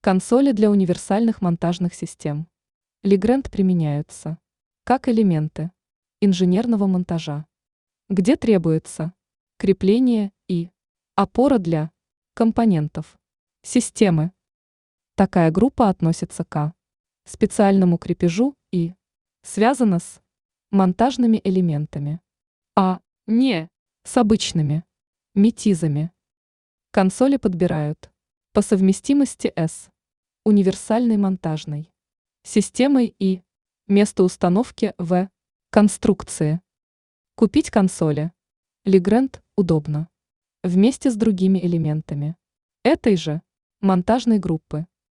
Консоли для универсальных монтажных систем. Legrand применяются как элементы инженерного монтажа, где требуется крепление и опора для компонентов системы. Такая группа относится к специальному крепежу и связана с монтажными элементами, а не с обычными метизами. Консоли подбирают по совместимости с универсальной монтажной системой и место установки в конструкции. Купить консоли Legrand удобно вместе с другими элементами этой же монтажной группы.